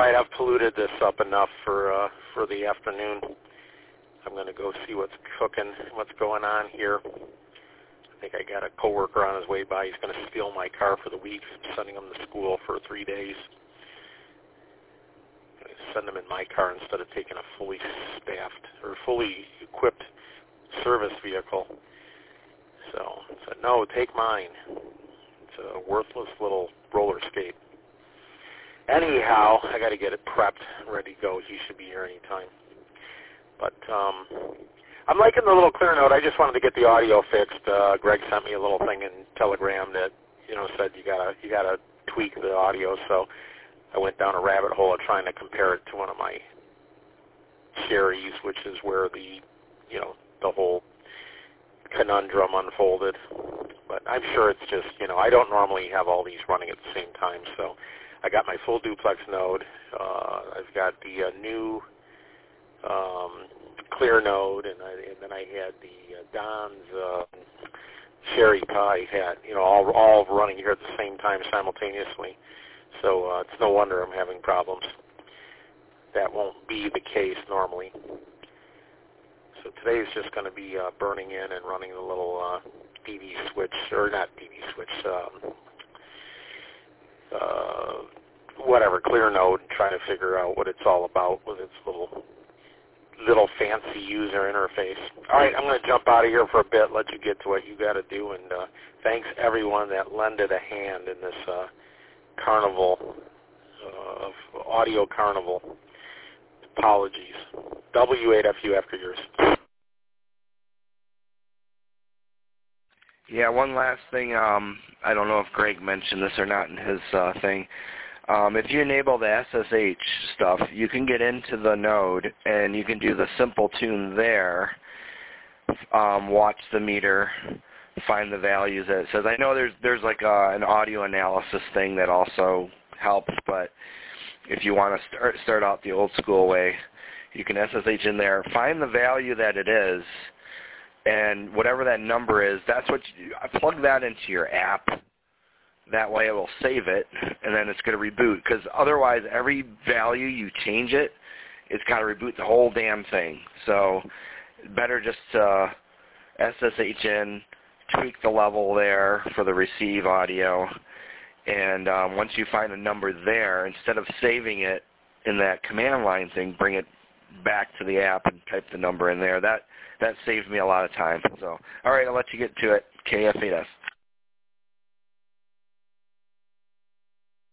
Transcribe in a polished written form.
right, I've polluted this up enough for the afternoon. I'm going to go see what's cooking, what's going on here. I think I got a coworker on his way by. He's going to steal my car for the week. I'm sending him to school for 3 days. I'm going to send him in my car instead of taking a fully staffed or fully equipped service vehicle. So I said, no, take mine. It's a worthless little roller skate. Anyhow, I got to get it prepped, ready to go. He should be here anytime. But I'm liking the little clear note. I just wanted to get the audio fixed. Greg sent me a little thing in Telegram that said you gotta tweak the audio. So I went down a rabbit hole of trying to compare it to one of my Cherys, which is where the whole conundrum unfolded. But I'm sure it's just I don't normally have all these running at the same time. So I got my full duplex node. I've got the new clear node, and then I had the Don's Cherry Pie hat, all running here at the same time simultaneously. So it's no wonder I'm having problems. That won't be the case normally. So today is just going to be burning in and running the little DV switch, or not DV switch, whatever, clear node, and trying to figure out what it's all about with its little fancy user interface. All right, I'm going to jump out of here for a bit, let you get to what you got to do, and thanks everyone that lended a hand in this carnival, audio carnival. Apologies. W8FU after yours. Yeah, one last thing. I don't know if Greg mentioned this or not in his thing. If you enable the SSH stuff, you can get into the node and you can do the simple tune there, watch the meter, find the values that it says. I know there's like an audio analysis thing that also helps, but if you want to start out the old school way, you can SSH in there, find the value that it is, and whatever that number is, that's what plug that into your app. That way it will save it, and then it's going to reboot. Because otherwise, every value you change it, it's got to reboot the whole damn thing. So better just SSH in, tweak the level there for the receive audio, and once you find a number there, instead of saving it in that command line thing, bring it back to the app and type the number in there. That saves me a lot of time. So, all right, I'll let you get to it. KF8S.